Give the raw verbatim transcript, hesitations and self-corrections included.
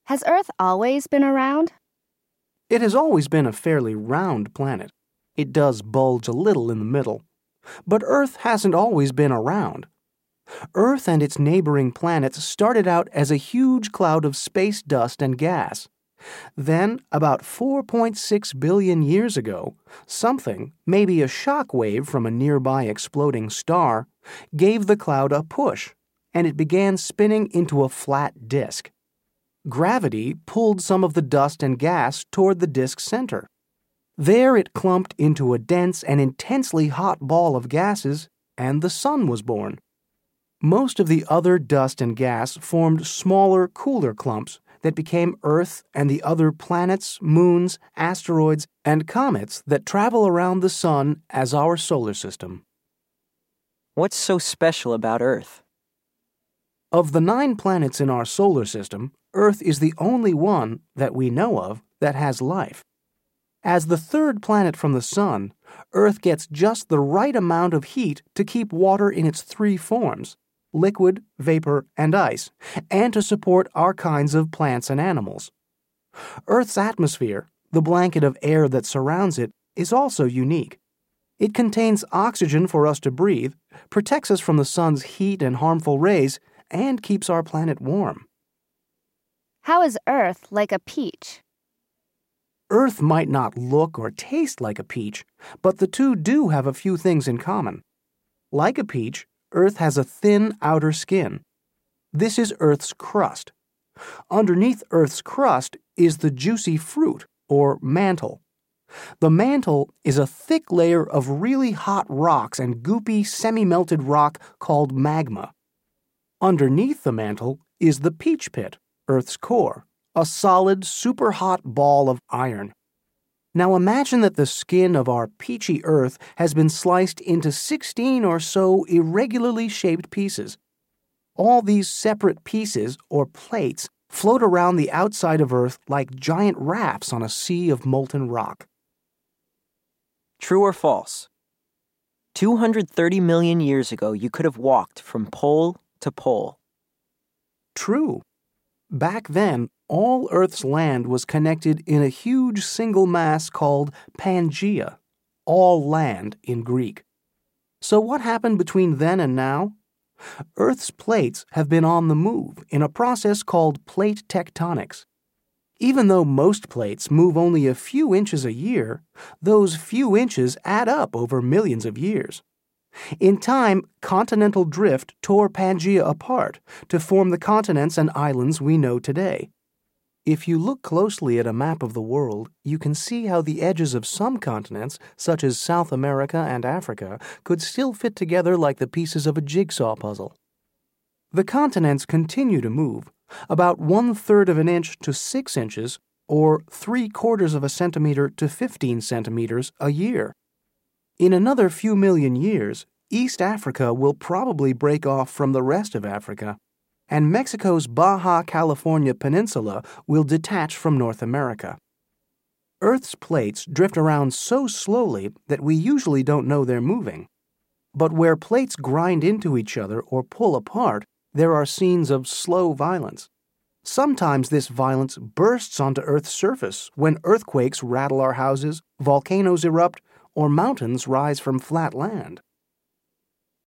Has Earth always been around? It has always been a fairly round planet. It does bulge a little in the middle. But Earth hasn't always been around. Earth and its neighboring planets started out as a huge cloud of space dust and gas. Then, about four point six billion years ago, something, maybe a shock wave from a nearby exploding star, gave the cloud a push, and it began spinning into a flat disk. Gravity pulled some of the dust and gas toward the disk's center. There it clumped into a dense and intensely hot ball of gases, and the sun was born. Most of the other dust and gas formed smaller, cooler clumps that became Earth and the other planets, moons, asteroids, and comets that travel around the sun as our solar system. What's so special about Earth? Of the nine planets in our solar system, Earth is the only one that we know of that has life. As the third planet from the sun, Earth gets just the right amount of heat to keep water in its three forms: liquid, vapor, and ice, and to support our kinds of plants and animals. Earth's atmosphere, the blanket of air that surrounds it, is also unique. It contains oxygen for us to breathe, protects us from the sun's heat and harmful rays, and keeps our planet warm. How is Earth like a peach? Earth might not look or taste like a peach, but the two do have a few things in common. Like a peach, Earth has a thin outer skin. This is Earth's crust. Underneath Earth's crust is the juicy fruit, or mantle. The mantle is a thick layer of really hot rocks and goopy, semi-melted rock called magma. Underneath the mantle is the peach pit, Earth's core, a solid, super hot ball of iron. Now imagine that the skin of our peachy Earth has been sliced into sixteen or so irregularly shaped pieces. All these separate pieces, or plates, float around the outside of Earth like giant rafts on a sea of molten rock. True or false? two hundred thirty million years ago, you could have walked from pole to pole. True. Back then, all Earth's land was connected in a huge single mass called Pangaea, all land in Greek. So what happened between then and now? Earth's plates have been on the move in a process called plate tectonics. Even though most plates move only a few inches a year, those few inches add up over millions of years. In time, continental drift tore Pangaea apart to form the continents and islands we know today. If you look closely at a map of the world, you can see how the edges of some continents, such as South America and Africa, could still fit together like the pieces of a jigsaw puzzle. The continents continue to move, about one-third of an inch to six inches, or three-quarters of a centimeter to fifteen centimeters a year. In another few million years, East Africa will probably break off from the rest of Africa, and Mexico's Baja California Peninsula will detach from North America. Earth's plates drift around so slowly that we usually don't know they're moving. But where plates grind into each other or pull apart, there are scenes of slow violence. Sometimes this violence bursts onto Earth's surface when earthquakes rattle our houses, volcanoes erupt, or mountains rise from flat land.